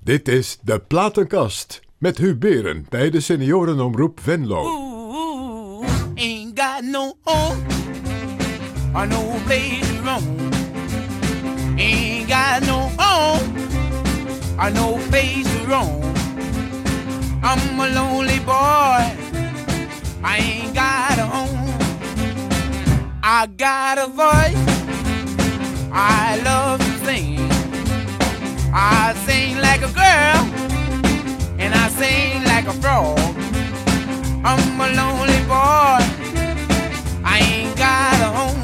Dit is De Platenkast met Huub Beren bij de seniorenomroep Venlo. Ooh, ain't got no home or no place to roam. Ain't got no home or no place to roam. I'm a lonely boy, I ain't got a home. I got a voice, I love to sing. I sing like a girl, and I sing like a frog. I'm a lonely boy, I ain't got a home.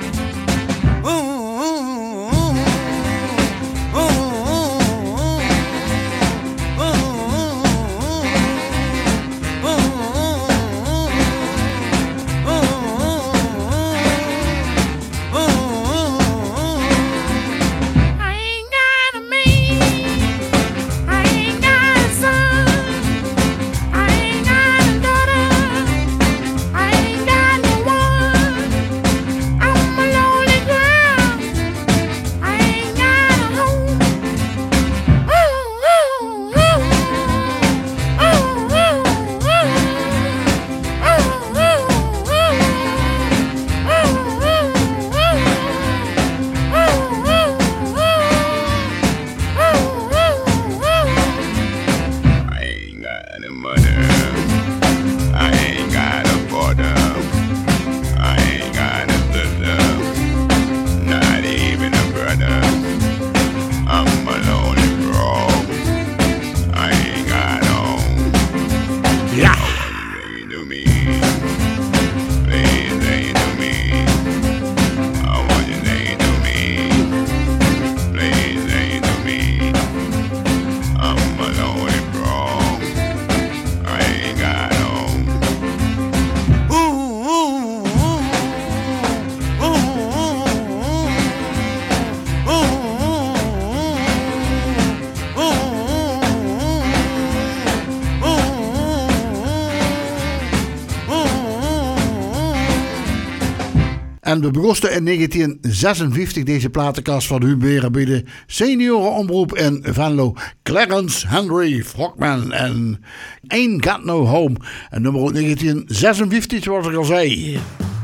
En we begonnen in 1956 deze platenkast van Huub Beren bij de seniorenomroep in Venlo. Clarence Henry Frogman en Ain't Got No Home. En nummer 1956 zoals ik al zei.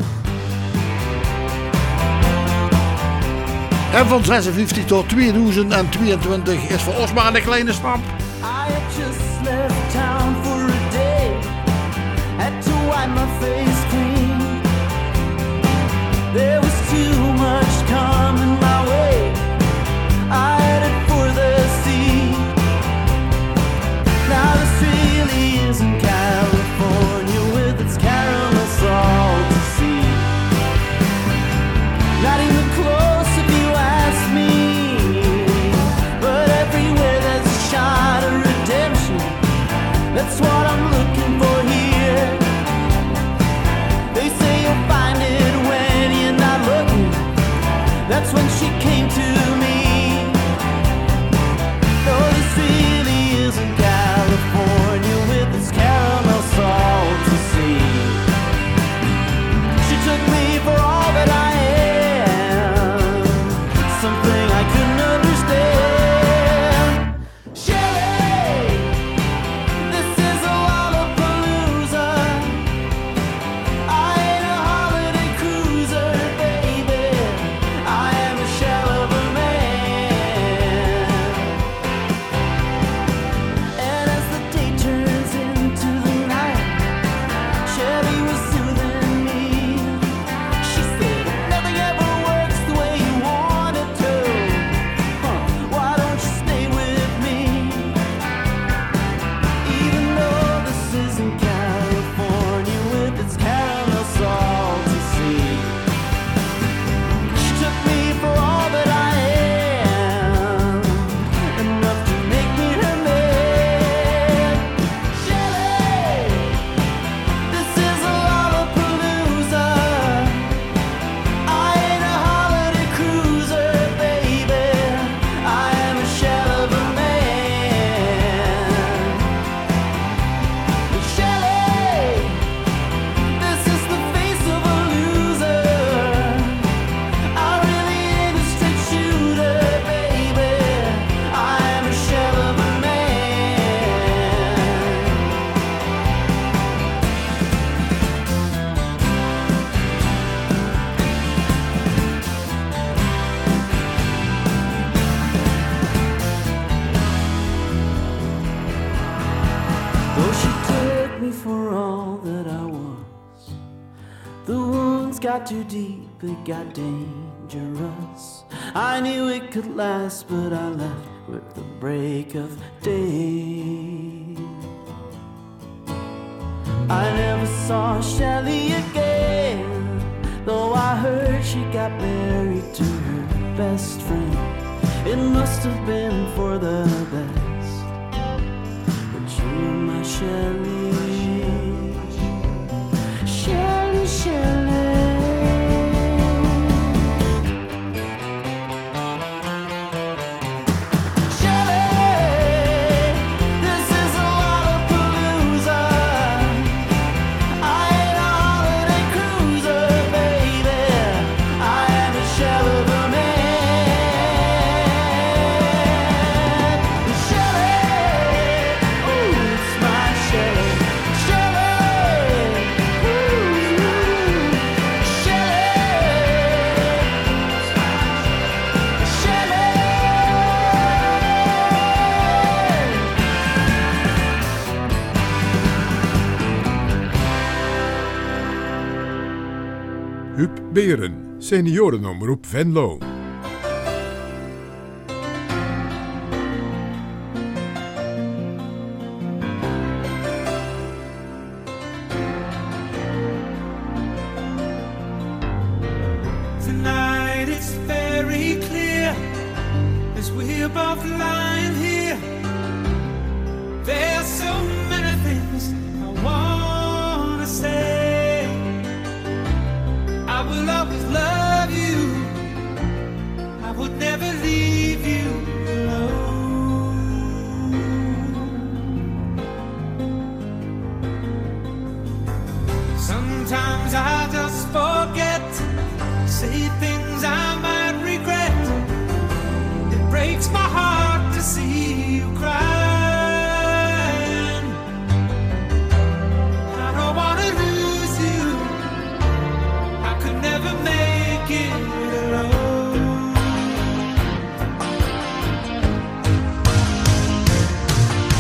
En van 56 tot 2022 is voor ons maar een kleine stap. I had just left town for a day. Had to wipe my face clean. There was too much coming my way. I headed for the sea. Now this really isn't California with its caramel salt to see. Not even close if you ask me. But everywhere there's a shot of redemption. That's what I'm looking for here. that I was. The wounds got too deep, it got dangerous. I knew it could last, but I left with the break of day. I never saw Shelley again, though I heard she got married to her best friend. It must have been for the best, but you're my Shelley, Shelley, Shelley. Huub Beren, seniorenomroep Venlo. Tonight it's very clear as we're both lying here. There's so many things I wanna say. I will always love you. I would never leave you alone. Sometimes I just forget, say things I might regret. It breaks my heart to see you crying. I don't wanna lose you. I could never make it alone.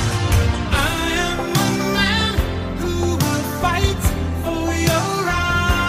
I am a man who will fight for your right.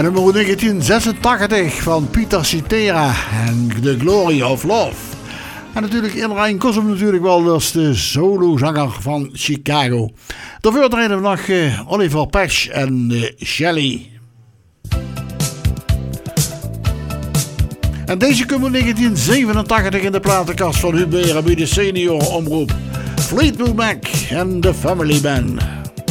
En nummer 1986 van Peter Cetera en The Glory of Love. En natuurlijk Iedereen kost hem natuurlijk wel als de solozanger van Chicago. Daarvoor draaien we nog Oliver Patch en Shelley. En deze komt in 1987 in de platenkast van Huub Beren bij de seniorenomroep. Fleetwood Mac en The Family Band.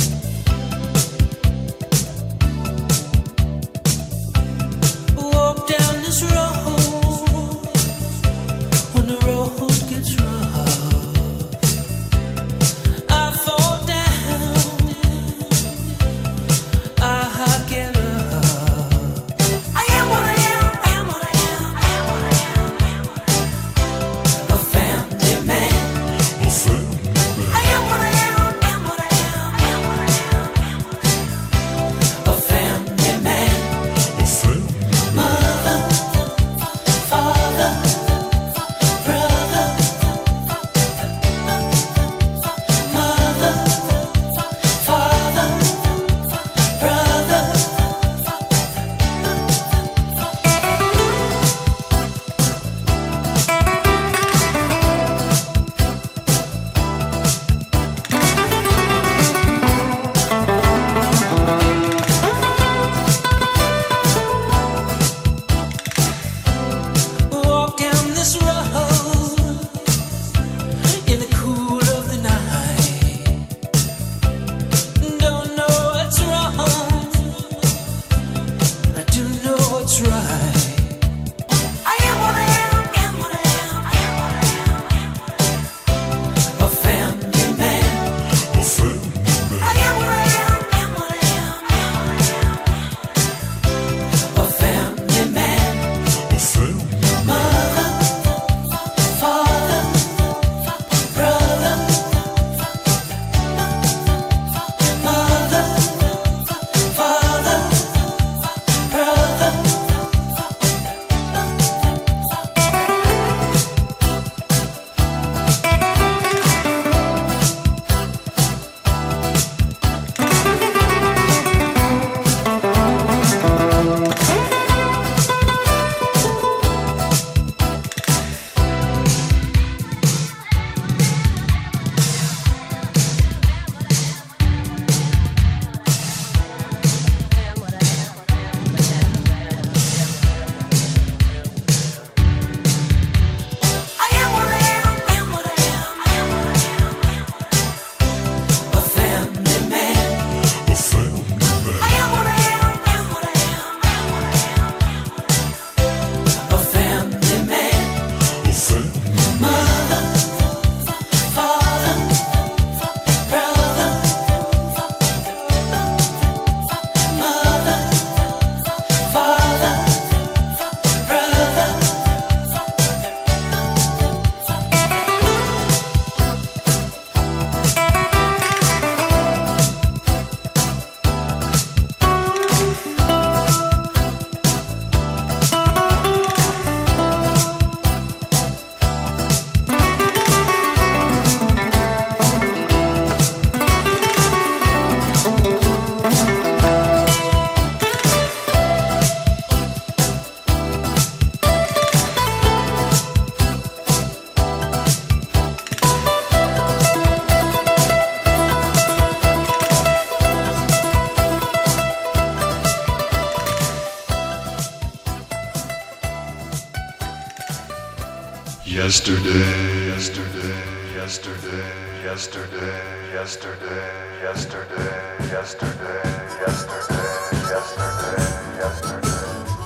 Yesterday, yesterday, yesterday, yesterday, yesterday, yesterday, yesterday, yesterday, yesterday, yesterday.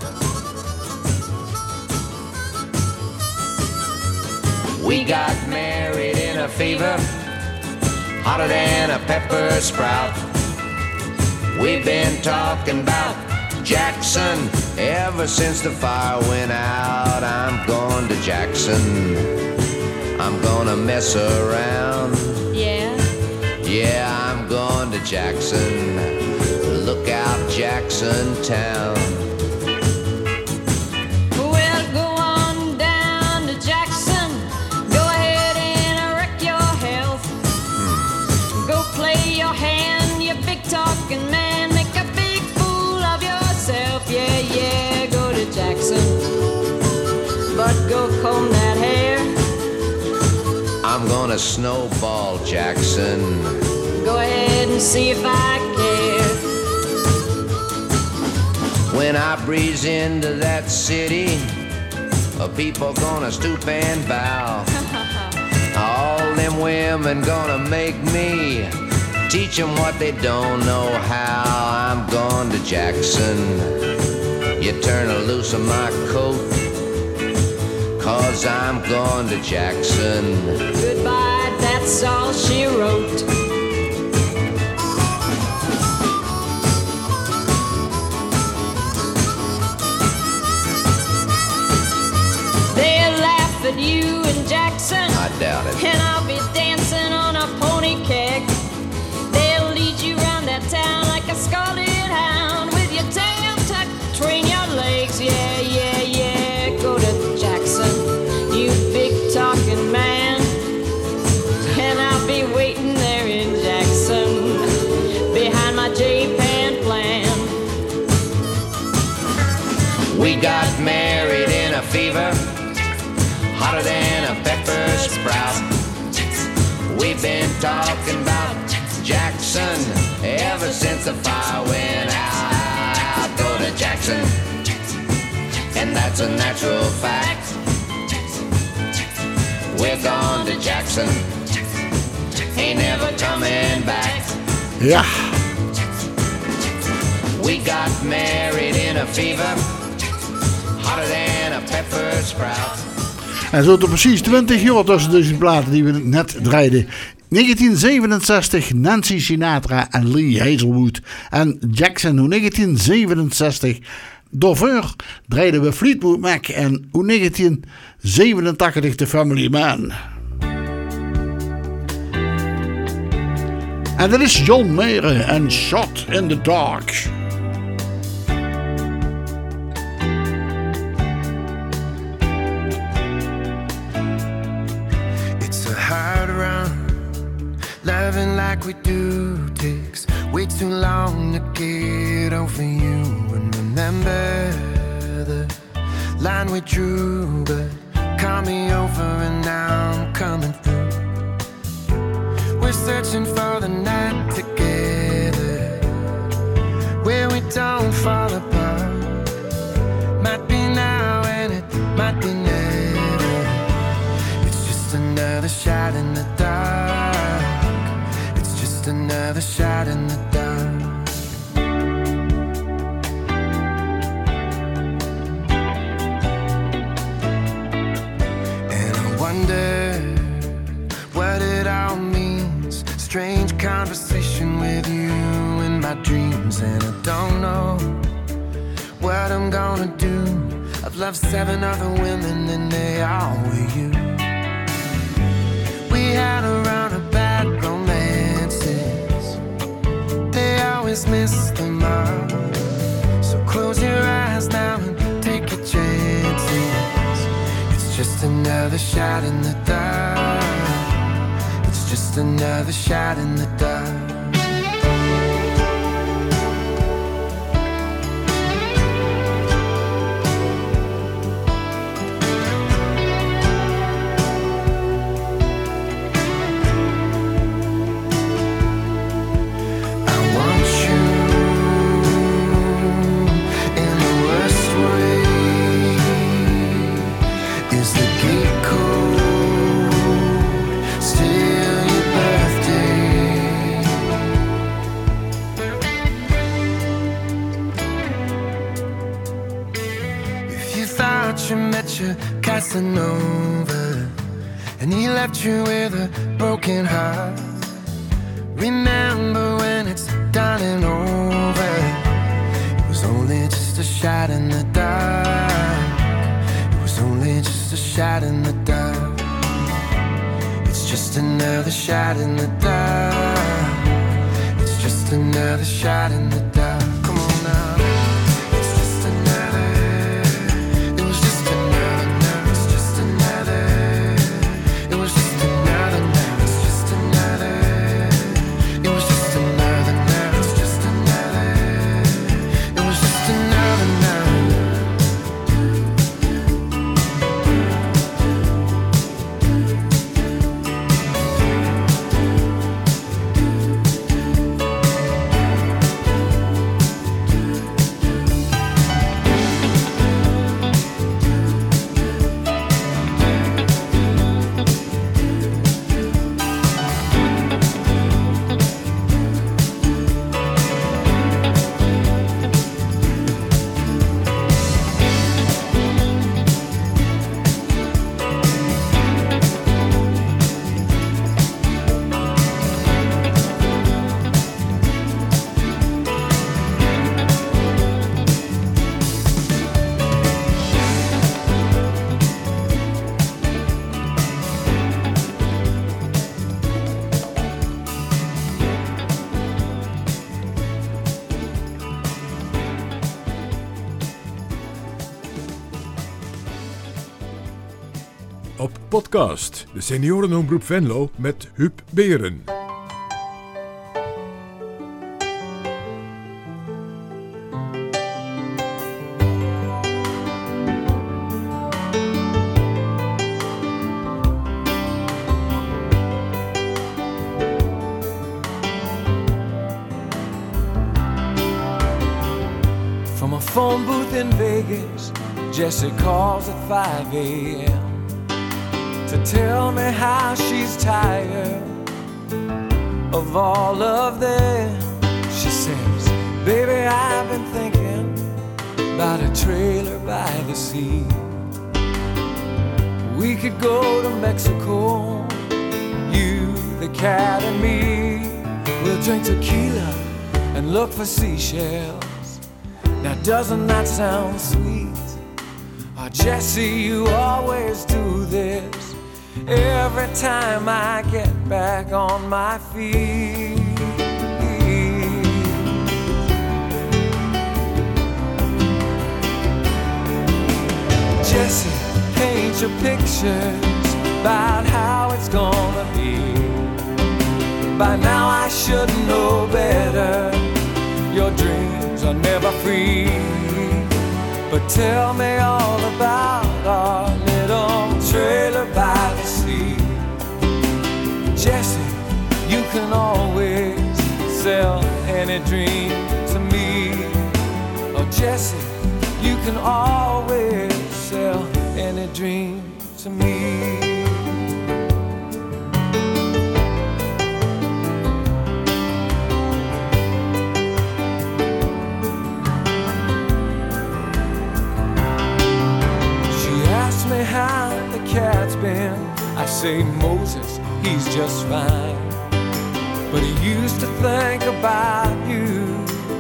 We got married in a fever, hotter than a pepper sprout. We've been talking about Jackson ever since the fire went out. I'm going to Jackson, I'm gonna mess around. Yeah, I'm going to Jackson, look out Jackson Town. Well, go on down to Jackson, go ahead and wreck your health. Go play your hand, you big talking man, make a big fool of yourself, yeah. gonna snowball Jackson. Go ahead and see if I care. When I breeze into that city, people gonna stoop and bow. All them women gonna make me teach them what they don't know how. I'm going to Jackson. You turn loose of my coat, 'cause I'm going to Jackson. Goodbye, that's all she wrote. They'll laugh at you in Jackson, I doubt it. and I'll be dancing on a pony keg. They'll lead you around that town like a scalded hound, with your tail tucked between your legs. Yeah, yeah, yeah. Go to Jackson, you big talking man, and I'll be waiting there in Jackson behind my J-Pan plan. We got married in a fever, hotter than a pepper sprout. We've been talking about Jackson ever since the fire went out. Go to Jackson, and that's a natural fact. We're gone to Jackson, ain't never coming back. Ja, We got married in a fever, hotter than a pepper sprout. en zo tot precies 20 jaar tussen deze platen die we net draaiden. 1967 Nancy Sinatra en Lee Hazelwood. En Jackson hoe 1967. Daarvoor draaiden we Fleetwood Mac en hoe 1987 The Family Man. En dat is John Mayer en Shot in the Dark. It's a hard run, loving like we do takes way too long to get over you. And remember the line we drew, but call me over and now I'm coming through. We're searching for the night together, where we don't fall apart. Might be now and it might be never. It's just another shot in the dark. It's just another shot in the dark. And I wonder what it all means. Strange conversation with you in my dreams, and I don't know what I'm gonna do. I've loved 7 other women and they all were you. We had a run of bad romances, they always miss the mark. So close your eyes now and take your chances. It's just another shot in the dark. It's just another shot in the dark. Casanova, and he left you with a broken heart. Remember when it's done and over, it was only just a shot in the dark. It was only just a shot in the dark. It's just another shot in the dark. It's just another shot in the dark. Come on now. op podcast. De seniorenomroep Venlo met Huub Beren. From a phone booth in Vegas, Jessie calls at 5 a.m. to tell me how she's tired of all of them. She says, baby, I've been thinking about a trailer by the sea. We could go to Mexico, you, the cat and me. We'll drink tequila and look for seashells. Now doesn't that sound sweet? Oh, Jessie, you always do this every time I get back on my feet. Jessie, paint your pictures about how it's gonna be. By now I should know better. Your dreams are never free. But tell me all about our little trailer by the sea. Jessie, you can always sell any dream to me. Oh, Jessie, you can always sell any dream to me. Me how the cat's been. I say, Moses, he's just fine, but he used to think about you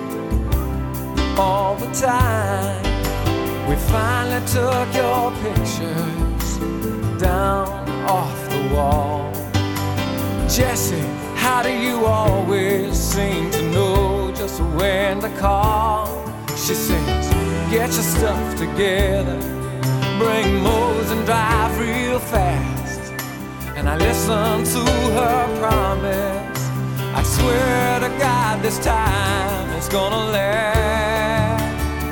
all the time. We finally took your pictures down off the wall. Jessie, how do you always seem to know just when to call? She says, get your stuff together, bring Mose and drive real fast. And I listen to her promise. I swear to God this time it's gonna last.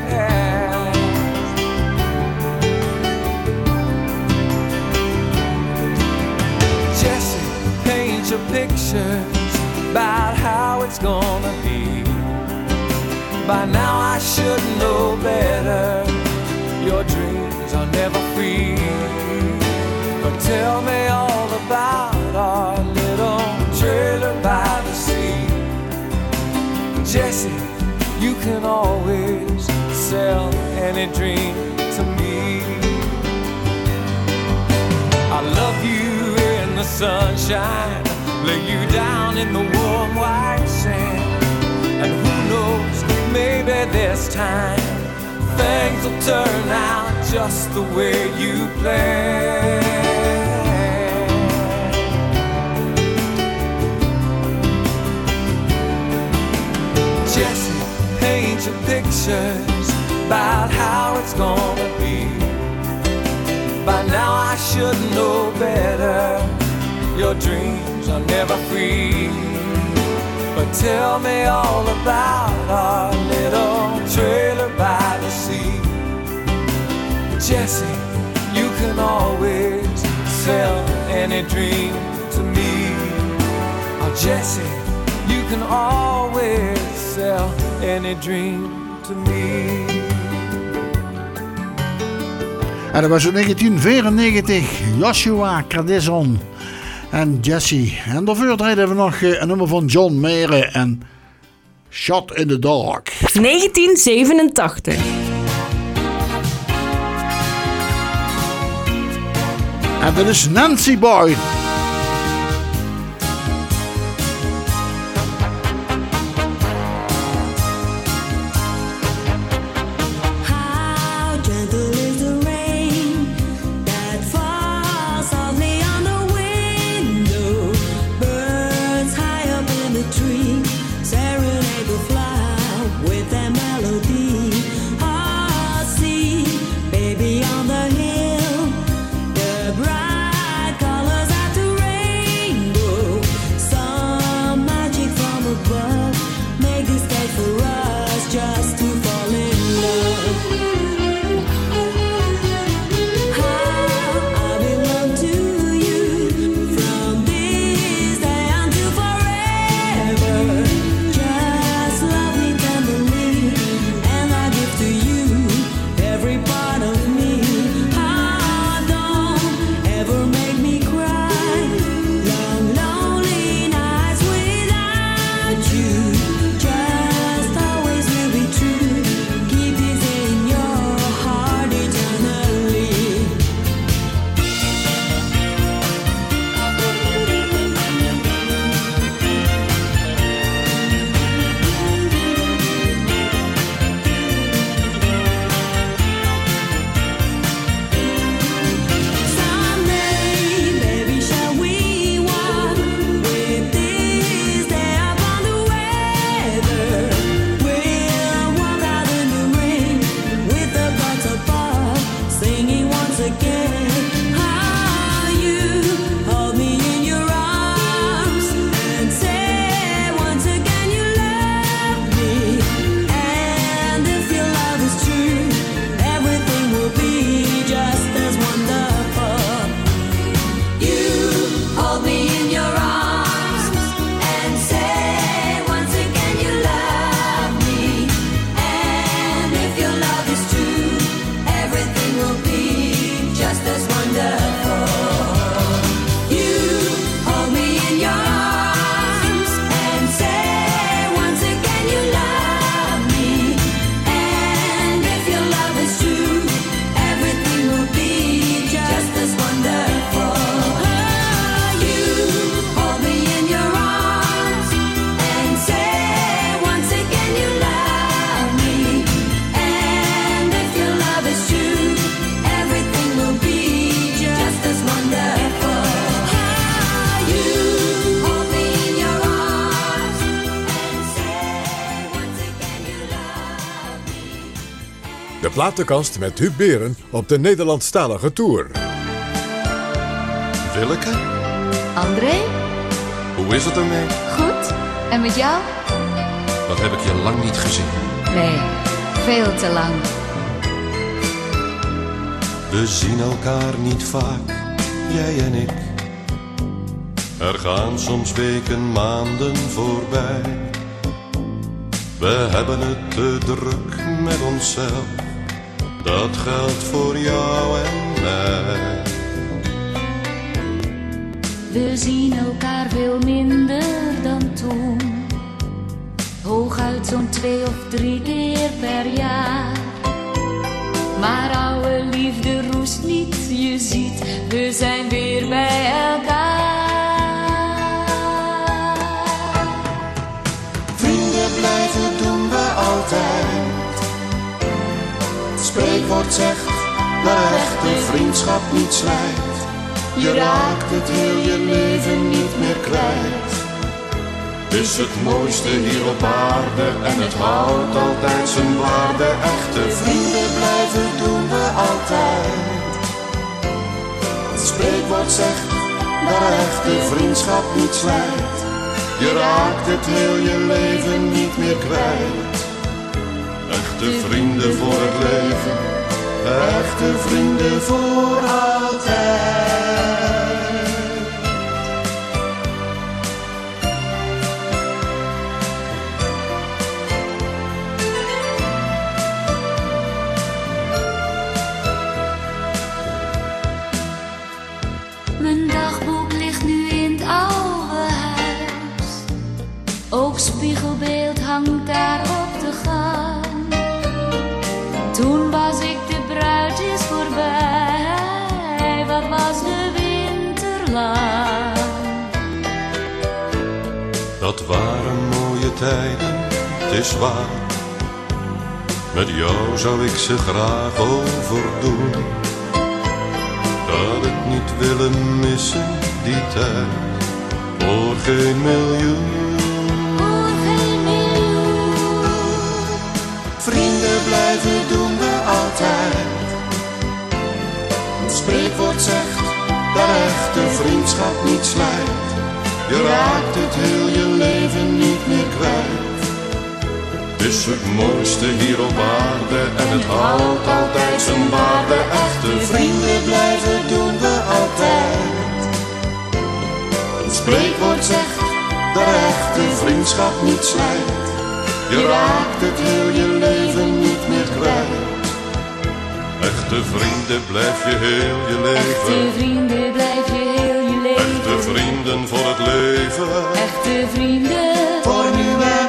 Jessie, paint your pictures about how it's gonna be. By now I should know better. Your dreams are never free. But tell me all about our little trailer by the sea. Jessie, you can always sell any dream to me. I love you in the sunshine, lay you down in the warm white sand. And who knows, maybe this time things will turn out just the way you planned. Jessie, paint your pictures about how it's gonna be. By now I should know better. Your dreams are never free. But tell me all about our little trailer by the sea. Jessie, you can always sell any dream to me. Oh, Jessie, you can always sell any dream to me. En dat was in 1994 Joshua Cardison en Jessie. En daarvoor draaiden we nog een nummer van John Mayer en Shot in the Dark. 1987. En dat is Nancy Boyd. Baby on the hill, the bright platenkast met Huub Beren op de Nederlandstalige tour. Willeke? André? Hoe is het ermee? Goed. En met jou? Wat heb ik je lang niet gezien? Nee, veel te lang. We zien elkaar niet vaak, jij en ik. Er gaan soms weken, maanden voorbij. We hebben het te druk met onszelf. Dat geldt voor jou en mij. We zien elkaar veel minder dan toen. Hooguit zo'n 2 of 3 keer per jaar. Maar oude liefde roest niet, je ziet, we zijn weer bij elkaar. Vrienden blijven doen we altijd. Het spreekwoord zegt dat een echte vriendschap niet slijt. Je raakt het heel je leven niet meer kwijt. Het is het mooiste hier op aarde en het houdt altijd zijn waarde. Echte Vrienden blijven doen we altijd. Het spreekwoord zegt dat een echte vriendschap niet slijt. Je raakt het heel je leven niet meer kwijt. Echte vrienden voor het leven. Echte vrienden voor altijd. Mijn dagboek ligt nu in het oude huis. Ook spiegelbeeld hangt daar op de gang. Toen was ik de bruid, is voorbij. Wat was de winter lang? Dat waren mooie tijden, het is waar. Met jou zou ik ze graag overdoen. Dat ik niet willen missen, die tijd. Voor geen miljoen. Voor geen miljoen. Vrienden blijven doen we altijd. Het spreekwoord zegt dat echte vriendschap niet slijt. Je raakt het heel je leven niet meer kwijt. Het is het mooiste hier op aarde en het houdt altijd zijn waarde. Echte vrienden blijven doen we altijd. Het spreekwoord zegt dat echte vriendschap niet slijt. Je raakt het heel je leven niet meer kwijt. Echte vrienden blijf je heel je leven. Echte vrienden blijf je heel je leven. Echte vrienden voor het leven. Echte vrienden voor nu en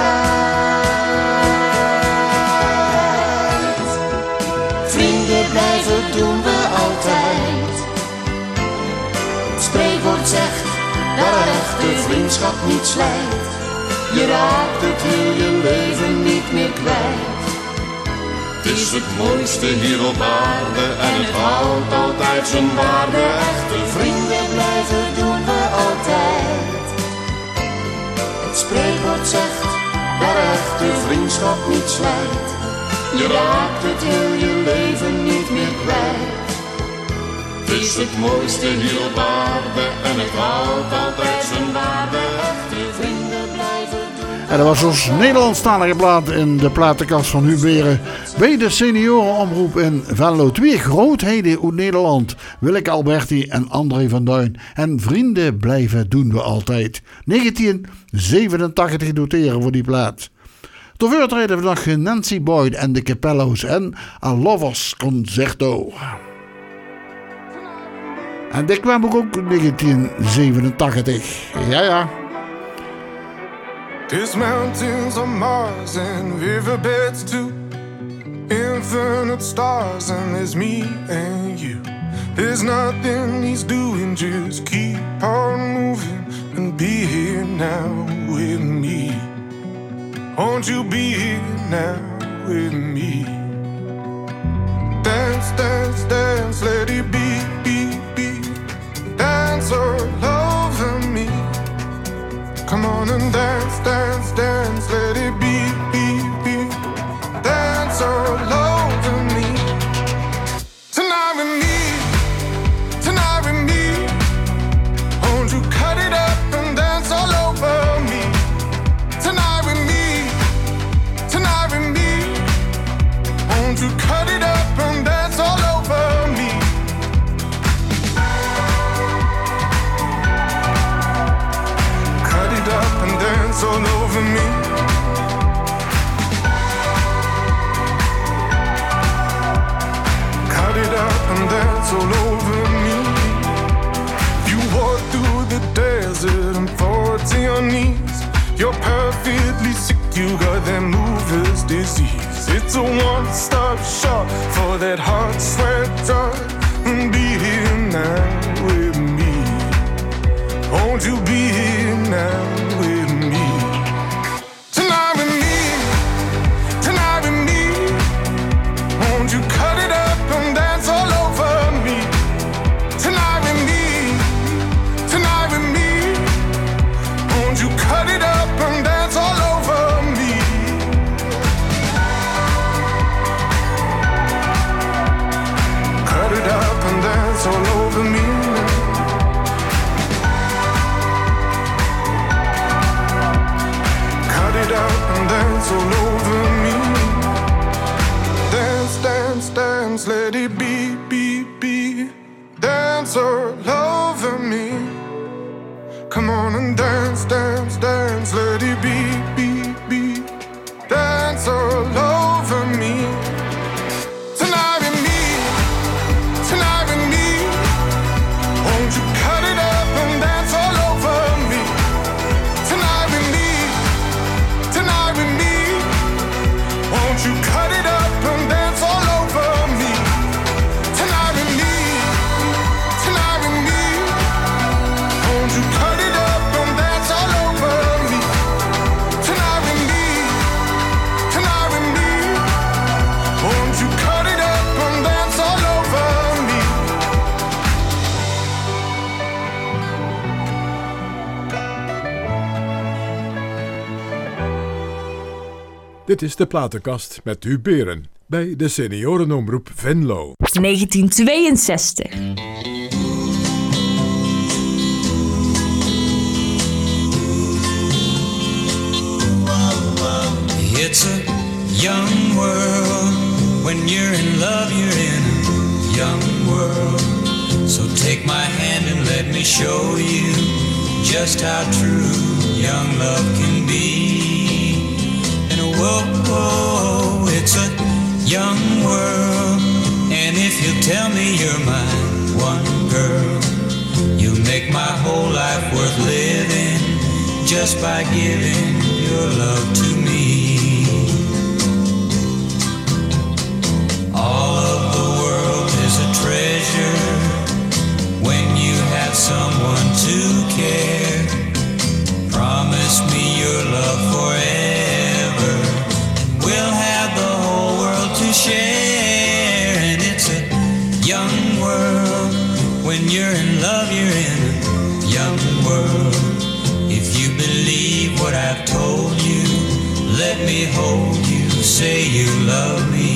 altijd. Vrienden blijven doen we altijd. Het spreekwoord zegt dat echte vriendschap niet slijt. Je raakt het heel je leven niet meer kwijt. Het is het mooiste hier op aarde en het houdt altijd zijn waarde. Echte vrienden blijven doen we altijd. Het spreekwoord zegt dat echte vriendschap niet slijt. Je raakt het heel je leven niet meer kwijt. Het is het mooiste hier op aarde en het houdt altijd zijn waarde. Echte vrienden blijven doen. En dat was ons Nederlandstalige plaat in de platenkast van Huub Beren. Bij de seniorenomroep in Venlo. 2 grootheden uit Nederland. Willeke Alberti en André van Duin. En vrienden blijven doen we altijd. 1987 noteren voor die plaat. Tot voor treden we nog Nancy Boyd en de Capello's en A Lovers Concerto. En dit kwam ook in 1987. Ja. There's mountains on Mars and riverbeds too. Infinite stars and there's me and you. There's nothing he's doing, just keep on moving and be here now with me. Won't you be here now with me? Dance, dance, dance, let it be, be, be. Dance all over me. Come on and dance, dance, dance, let it be, be, be. Dance all over me. and dance all over me. If you walk through the desert and fall to your knees, you're perfectly sick, you got that mover's disease. It's a one-stop shop for that hot sweat drug. Be here now with me. Won't you be here now with me? Tonight with me, tonight with me. Won't you cut it up and dance all over me? Tonight with me, tonight with me. Won't you cut it up and dance all over me? Cut it up and dance all over me now. Cut it up and dance all over me. Dance, dance, dance, let it be, be, be. Dance all over me. Come on and dance, dance, dance, let it be, be, be. Dance all over me. Tonight with me, tonight with me. Won't you cut it up and dance all over me? Tonight with me, tonight with me. Won't you cut it up and dance all over me? Tonight with me, tonight with me. Won't you cut it up and dance all over me? Tonight with me, tonight with me. Won't you cut it up and dance all over me? Dit is de platenkast met Huub Beren bij de seniorenomroep Venlo. 1962. It's a young world. When you're in love, you're in a young world. So take my hand and let me show you just how true young love can be. And whoa, it's a young world. And if you tell me you're my one girl, you'll make my whole life worth living just by giving your love to me. All of the world is a treasure when you have someone to care. Promise me your love forever. We'll have the whole world to share. And it's a young world. When you're in love, you're in a young world. If you believe what I've told you, let me hold you, say you love me.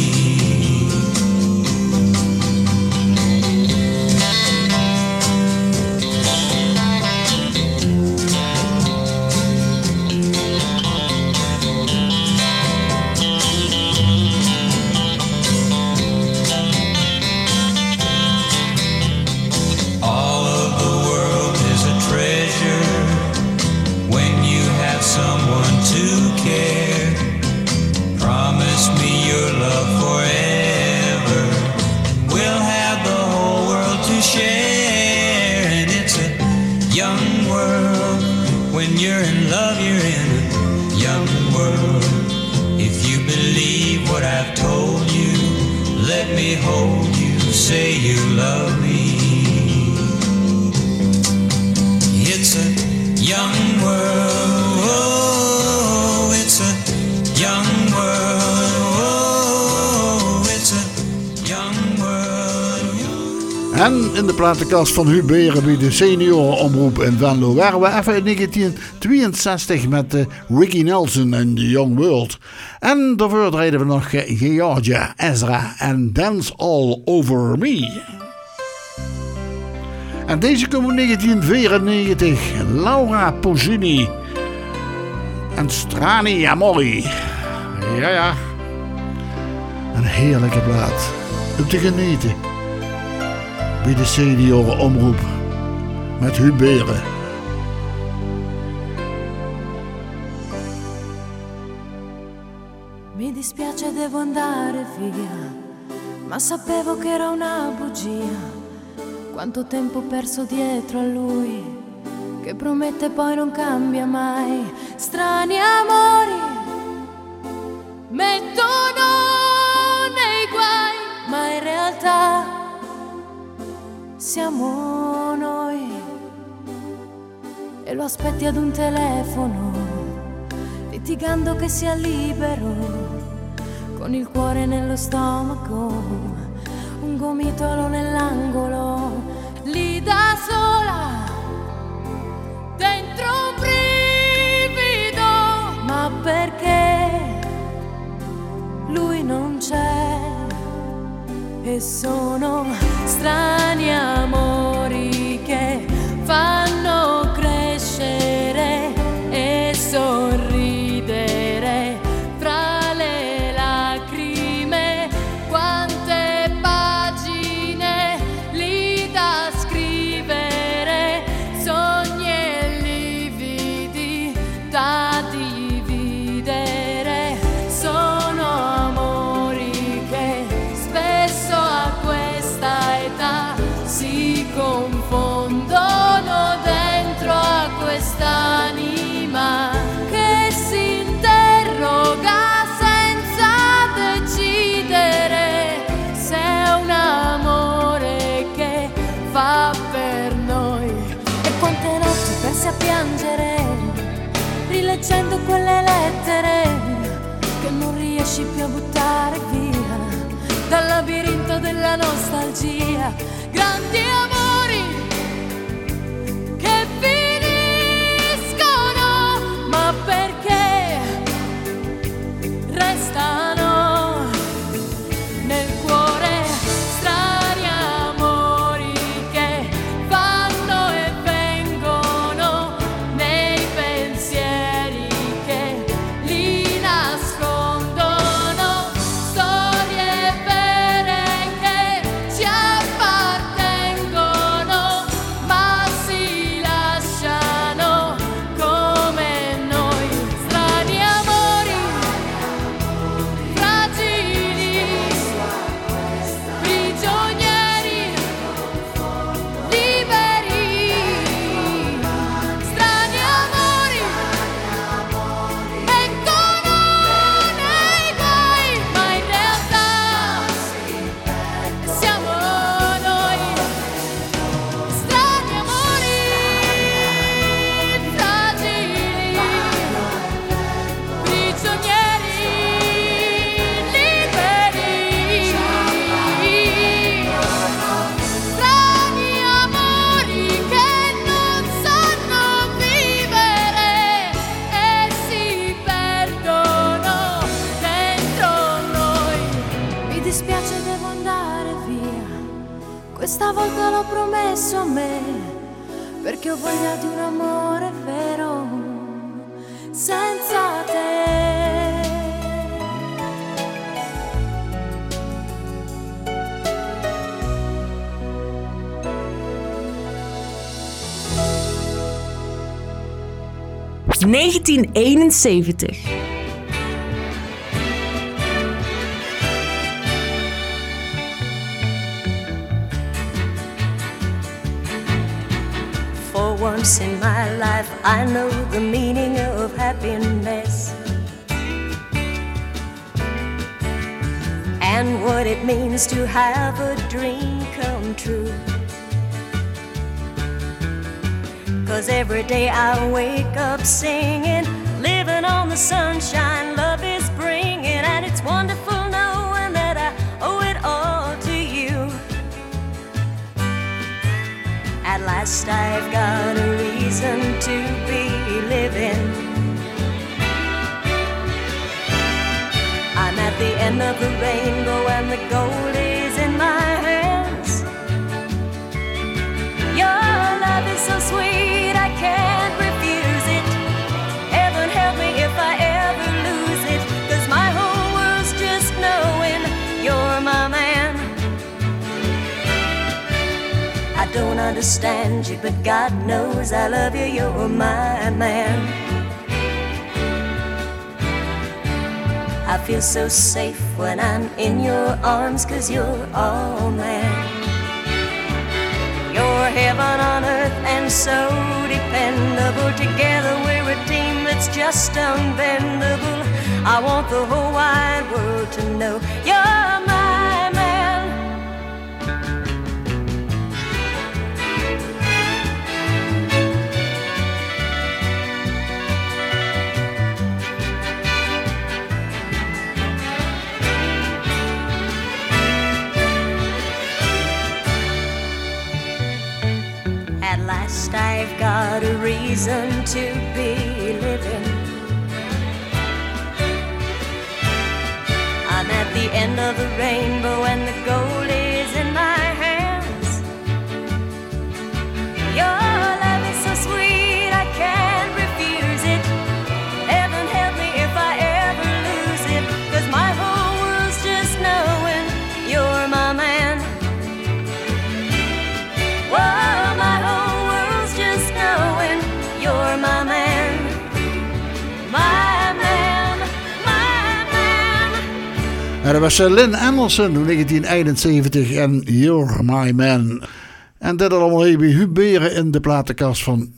Hold you, say you love me. It's a young world. Oh, it's a young world. Oh, it's a young world. En in de platenkast van Huub Beren bij de seniorenomroep in Venlo waren we even in 1962 met Ricky Nelson en The Young World. En daarvoor draaiden we nog Georgia Ezra en Dance All Over Me. En deze komt in 1994. Laura Pausini en Strani Amori. Ja. Een heerlijke plaat. Om te genieten. Bij de seniorenomroep. Met Huub Beren. Mi dispiace, devo andare via. ma sapevo che era una bugia. Quanto tempo perso dietro a lui, che promette poi non cambia mai. Strani amori mettono nei guai, ma in realtà siamo noi. E lo aspetti ad un telefono, litigando che sia libero, con il cuore nello stomaco, un gomitolo nell'angolo, lì da sola, dentro un brivido. Ma perché lui non c'è? E sono strani amori che fanno crescere e sorridere fra le lacrime. Quante pagine lì da scrivere, sogni e lividi da dividere. Sono amori che spesso a questa età si confondono dentro a quest'anima che si interroga senza decidere se è un amore che fa per noi. E quante notti persi a piangere, rileggendo quelle lettere che non riesci più a buttare via dal labirinto della nostalgia. Grandi amori che finiscono, ma perché restano nel cuore. Strani amori che vanno e vengono nei pensieri che li nascondono. Storie vere che ci appartengono, ma si lasciano come noi. Strani amori fragili, prigionieri liberi. Strani amori mettono nei guai, ma in realtà siamo noi. Strani amori fragili, prigionieri liberi. Strani amori che non sanno vivere e si perdono dentro noi. Mi dispiace, devo andare via, questa volta l'ho promesso a me, perché ho voglia di un amore vero senza te. (1971). For once in my life I know the meaning of happiness and what it means to have a dream come true. 'Cause every day I wake up singing, living on the sunshine love is bringing, and it's wonderful knowing that I owe it all to you. At last I've got a reason to be living. I'm at the end of the rainbow and the gold is in my hands. Your love is so sweet, I can't refuse it. Heaven help me if I ever lose it, 'cause my whole world's just knowing you're my man. I don't understand you, but God knows I love you, you're my man. I feel so safe when I'm in your arms, 'cause you're all man. You're heaven on earth and so dependable. Together we're a team that's just unbendable. I want the whole wide world to know you're my man. At last I've got a reason to be living. I'm at the end of the rainbow and the goal is in my hands. Your love is so sweet, I can't refuse it. Heaven help me if I ever lose it, 'cause my whole world's just knowing you're my man. Whoa, my whole world's just knowing you're my man. My man, my man. En dat was Lynn Anderson in 1971 en You're My Man. En dit allemaal even bij Huub Beren in de platenkast van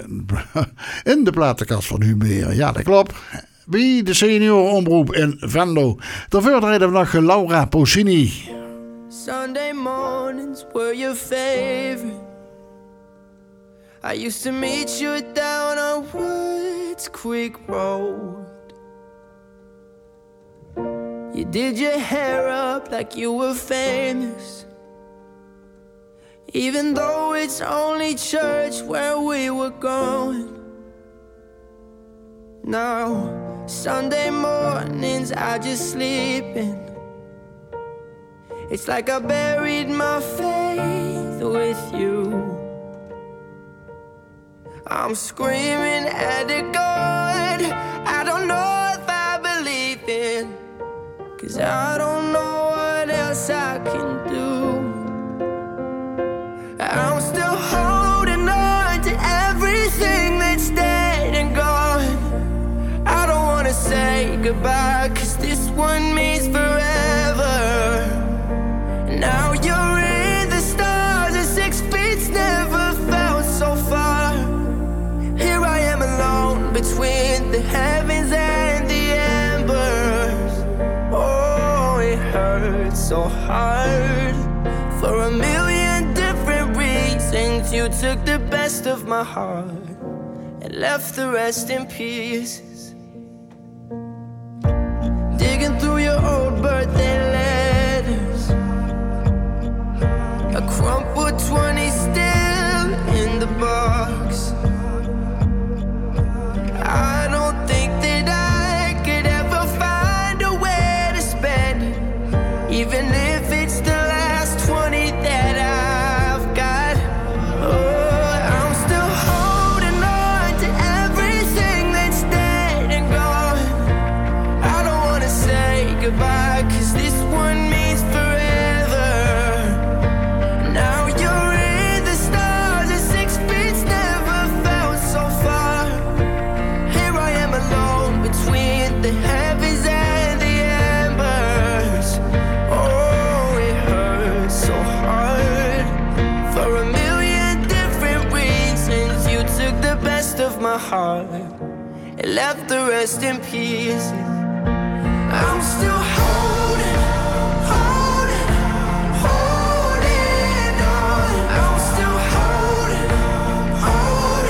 Huub Beren. Ja, dat klopt. Bij de seniorenomroep in Venlo. Daarvoor rijden we nog Laura Pausini. Sunday mornings were your favorite. I used to meet you down on Woods Creek Road. You did your hair up like you were famous, even though it's only church where we were going. Now, Sunday mornings I just sleep in. It's like I buried my faith with you. I'm screaming at the God I don't know if I believe in, 'cause I don't know what else I can do. I'm still holding on to everything that's dead and gone. I don't wanna say goodbye, 'cause this one means forever. Now you're in the stars and 6 feet's never felt so far. Here I am alone between the heavens and the embers. Oh, it hurts so hard. For a million different reasons you took the best of my heart and left the rest in pieces. Digging through your old birthday letters, a crumpled 20 still in the box. I don't think that I could ever find a way to spend it, even if it's the last 20 that I've got. Oh, I'm still holding on to everything that's dead and gone. I don't wanna say goodbye, 'cause this one means forever. Now you're in the stars and 6 feet's never felt so far. Here I am alone between the heavens and the embers. Oh, it hurts so hard. For a million different reasons you took the best of my heart and left the rest in pieces. I'm still holding on. I'm still holding on.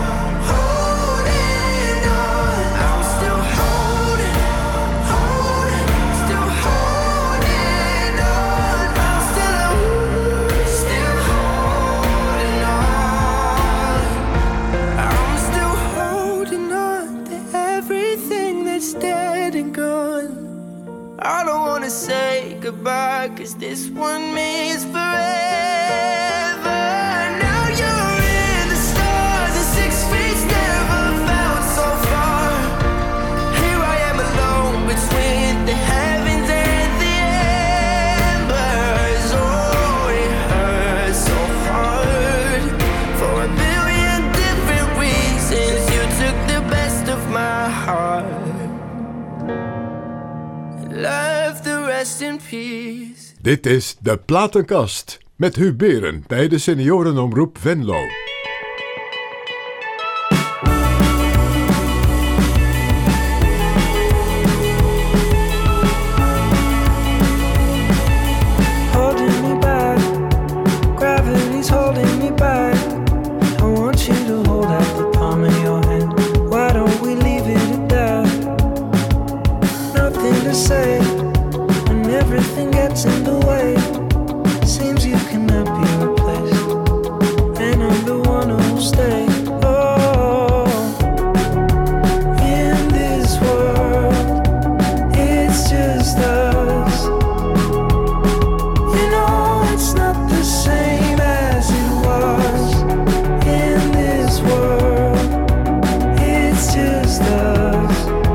I'm still holding on. Still holding on. I'm still holding on. I'm still holding on to everything that's dead and gone. I don't rest in peace. Dit is De Platenkast met Huub Beren bij de Seniorenomroep Venlo. Holding me back, gravity's holding me back. I want you to hold out the palm of your hand. Why don't we leave it at that? Nothing to say when everything gets in the way. Seems you cannot be replaced, and I'm the one who'll stay. Oh, in this world, it's just us. You know it's not the same as it was. In this world, it's just us.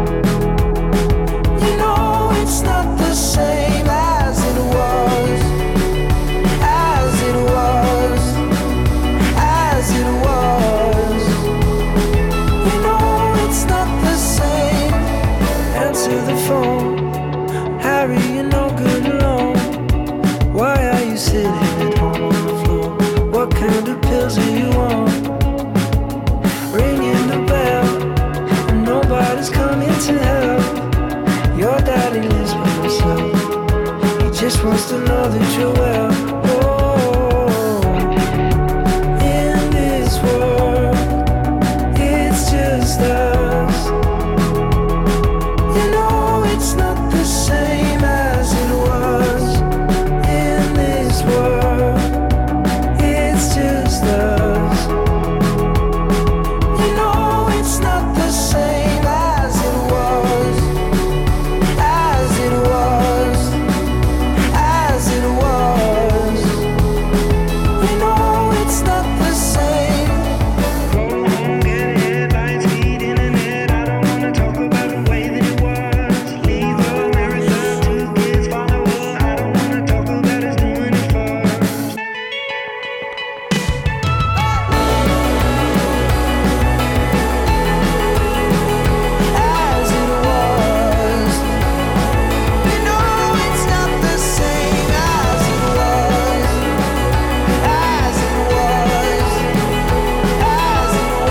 You know it's not the same as it was. As it was. As it was. You know it's not the same. Answer the phone. Harry, you're no good alone. Why are you sitting at home on the floor? What kind of pills are you on? Ringing the bell, and nobody's coming to help. Your daddy lives by himself. He just wants to know that you're well. Oh, in this world, it's just us. You know it's not the same as it was. In this world, it's just us. You know it's not the same as it was. As it was. As it was. You know it's not the same. Go home, get headlines, feed internet. I don't wanna talk about the way that it was. Leave America, 2 kids follow us. I don't wanna talk about us doing it first. As it was. You know it's not the same as it was. As it was. As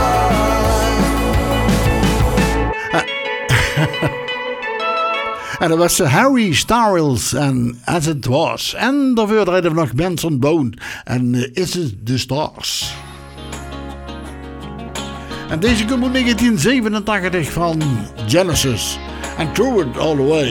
it was. En dat was Harry Styles en As It Was. En daarvoor draaiden we nog Benson Boone en Is It The Stars. En deze komt uit 1987 van Genesis. En Through It All The Way.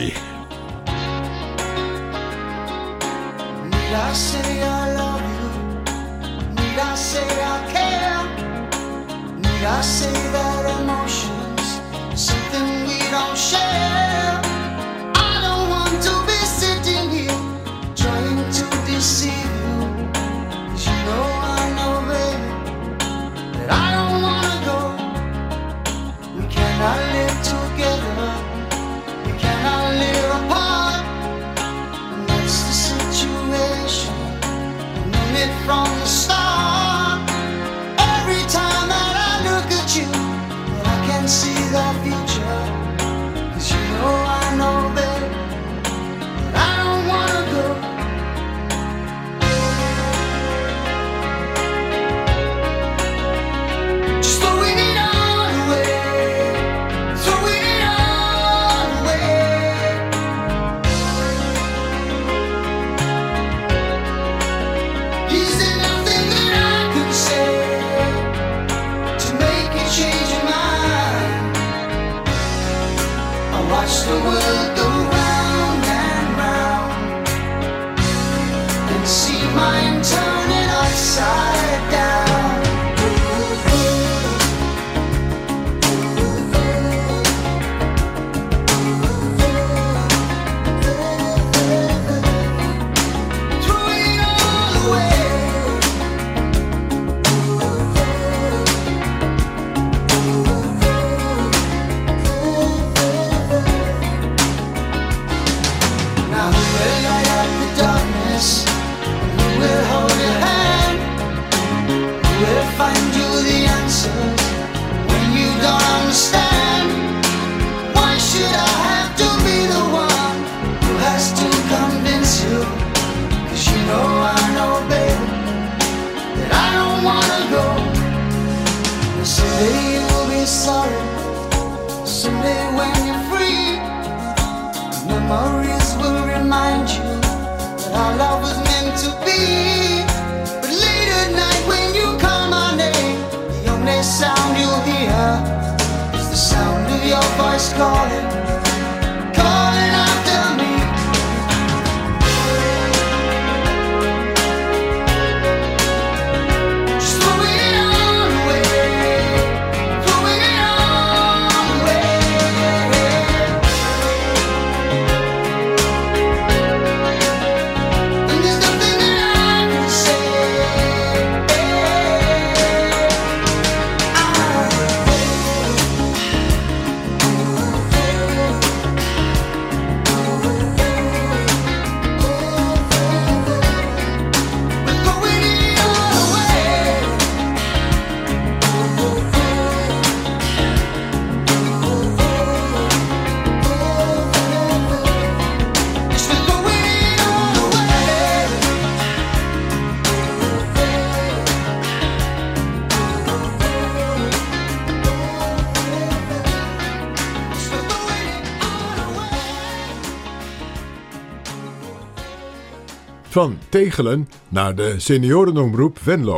Need I say I love you? Need I say I care? Need I say that emotions is something we don't share? I don't want to be sitting here trying to deceive you. 'Cause you know, baby, that I don't wanna go. We cannot live together. We cannot live apart. And that's the situation. I knew it from the start. Every time that I look at you, I can see the future. 'Cause you know, baby, that I don't wanna go. Just throwing it all away. Throwing it all away. Is there nothing that I could say to make you change your mind? I watch the world go round and round and see mine turning upside down. Throwing it all away. Now who will light up the darkness? Who will hold your hand? Who will find you the answers when you don't understand? Why should I have to be the one who has to come memories will remind you that our love was meant to be. But late at night when you call my name, the only sound you'll hear is the sound of your voice calling, calling after me. Just throwing it all away, throwing it all away. And there's nothing that I can say. Van Tegelen naar de seniorenomroep Venlo.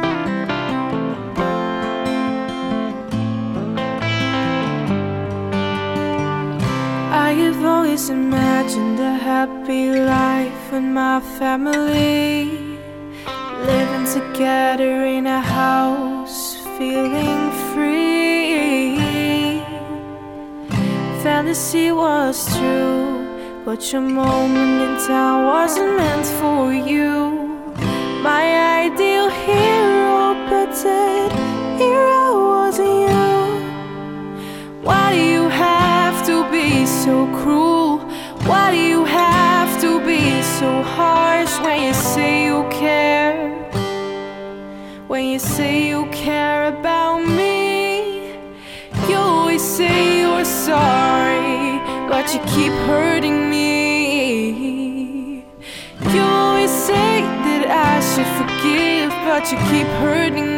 I have always imagined a happy life with my family, living together in a house, feeling free. Fantasy was true, but your moment in time wasn't meant for you. My ideal hero, but that hero wasn't you. Why do you have to be so cruel? Why do you have to be so harsh when you say you care? When you say you care about me, you always say you're sorry, but you keep hurting me. You always say that I should forgive, but you keep hurting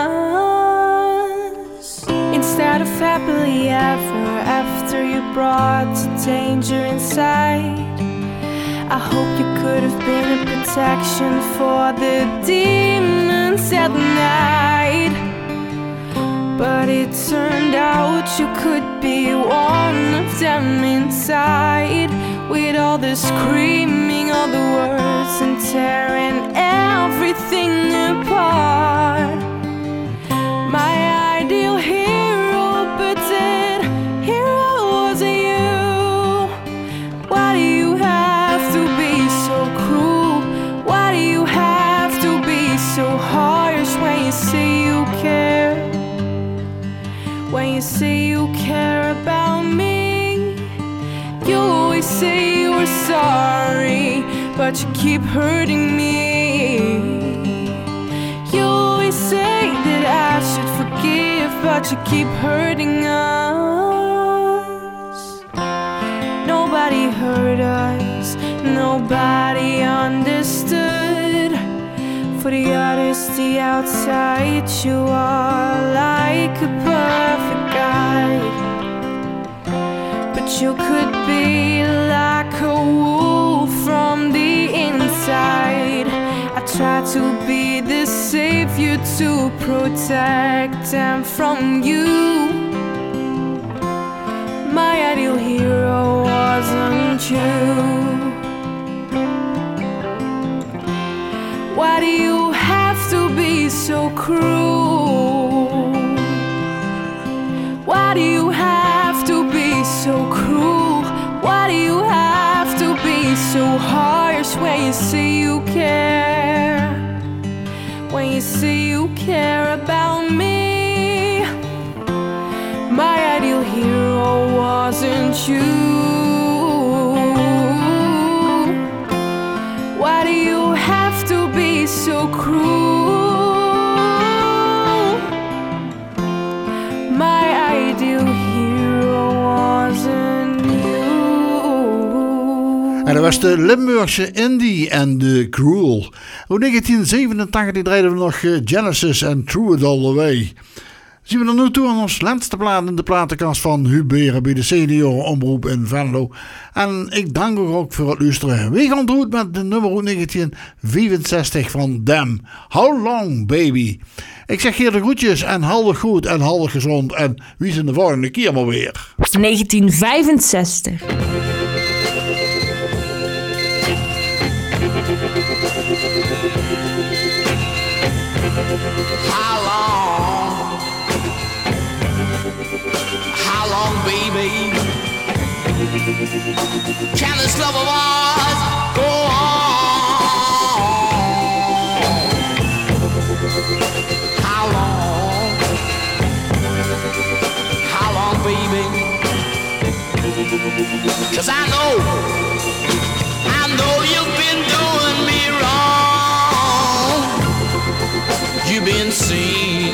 us. Instead of happily ever after, you brought danger inside. I hope you could have been a protection for the demons at night, but it turned out you could be one of them inside, with all the screaming, all the words, and tearing everything apart. My ideal hero, but that hero wasn't you. Why do you have to be so cruel? Why do you have to be so harsh when you say you care? When you say you care about me, you always say you're sorry, but you keep hurting me. You always say that I should forgive, but you keep hurting us. Nobody heard us, nobody understood. For the others, the outside, you are like a perfect guide, but you could be like a wolf from the inside. I try to be the savior to protect them from you. My ideal hero wasn't you. Why do you have to be so cruel? Why do you have to be so cruel? Why do you have to be so harsh when you say you care? When you say you care about me, my ideal hero wasn't you. Why do you have to be so cruel? My ideal hero wasn't you. En dat was de Limburgse Indie en de Cruel. In 1987 draaiden we nog Genesis en Threw It All Away. Zien we er nu toe aan ons laatste plaat in de platenkast van Huub Beren bij de seniorenomroep in Venlo. En ik dank u ook voor het luisteren. We gaan eruit met de nummer 1965 van Them. How Long Baby. Ik zeg hier de groetjes en halve goed en halve gezond. En wie zijn de volgende keer maar weer. 1965. How long, baby, can this love of ours go on? How long, baby? 'Cause I know you've been doing me wrong. You've been seen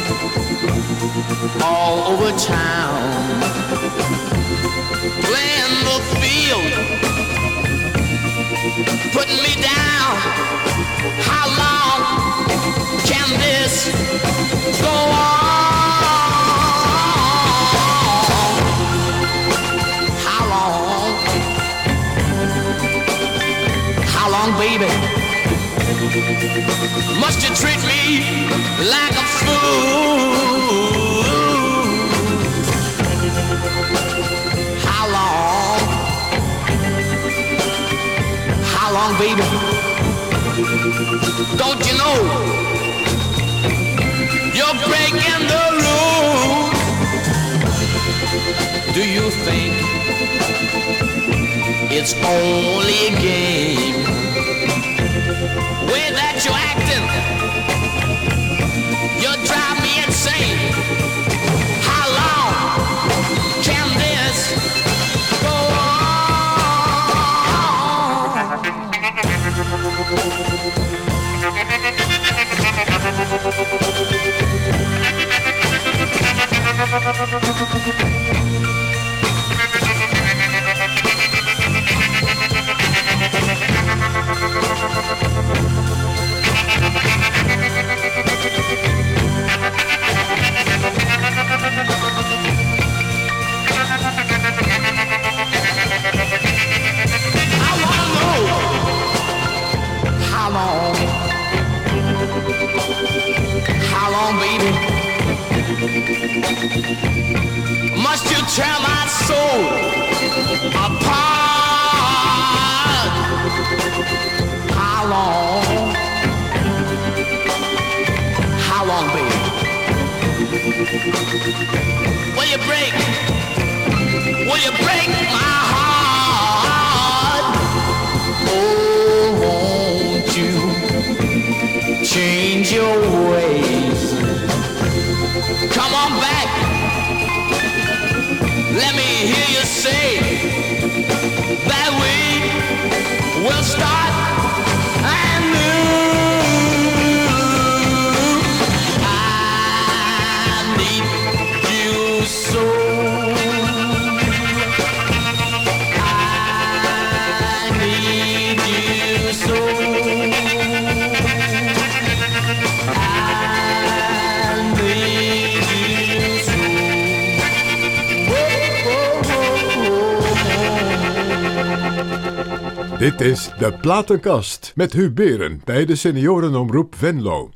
all over town, playing the field, putting me down. How long can this go on? How long, baby? Must you treat me like a fool? How long, baby? Don't you know you're breaking the rules? Do you think it's only a game? Way that you're acting, you drive me insane. How long can this go How long, baby? Must you tear my soul apart? How long, baby? Will you break my heart? Oh, won't you change your ways? Come on back. Let me hear you say that we will start anew. I need you so. I need you so. Dit is de Platenkast met Huub Beren bij de seniorenomroep Venlo.